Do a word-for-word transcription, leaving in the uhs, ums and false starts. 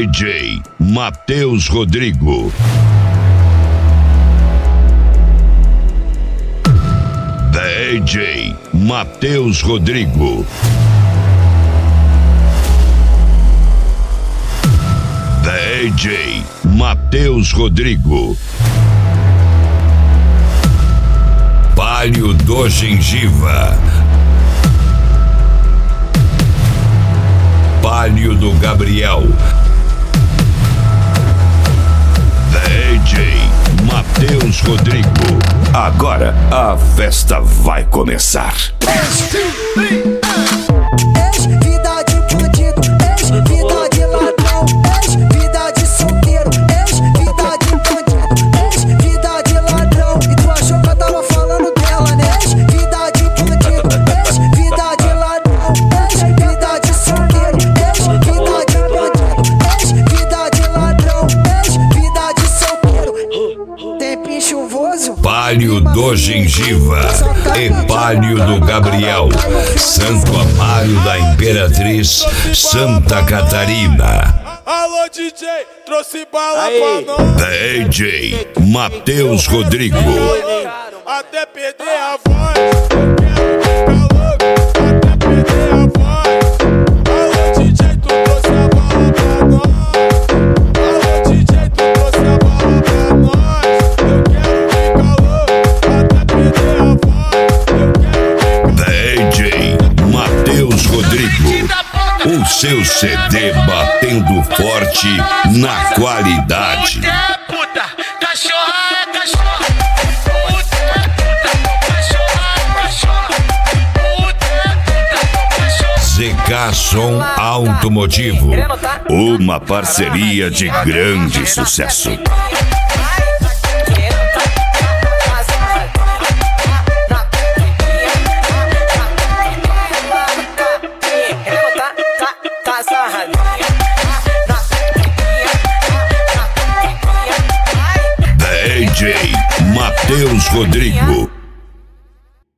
D J Matheus Rodrigo. D J Matheus Rodrigo. D J Matheus Rodrigo. Palio do Gengiva. Palio do Gabriel. D J Matheus Rodrigo. Agora a festa vai começar. Ex-vida de bandido, ex-vida de ladrão, ex-vida de solteiro, ex-vida de bandido, ex-vida de ladrão. E tu achou que eu tava falando dela, né? Ex-vida de bandido, ex-vida de ladrão, ex-vida de solteiro, ex-vida de bandido, ex-vida de ladrão, ex-vida de solteiro. Tempinho chuvoso, Palio do Gengiva e Palio do Gabriel. Santo Amaro da Imperatriz, Santa Catarina. Alô, D J, trouxe bala Aí. pra nós. D J Matheus Rodrigo. Até perder a voz. Eu quero ficar louco, até perder a voz. Alô, D J, tu trouxe a bala pra nós. Alô, D J, tu trouxe a bala pra nós. Eu quero ficar louco, até perder a voz. Eu quero D J Matheus Rodrigo. O seu C D batendo forte na qualidade. Puta, cachorra é cachorra. Puta, puta, cachorra é cachorra. Puta, puta, cachorra. Z K Som Automotivo. Uma parceria de grande sucesso. D J Matheus Rodrigo.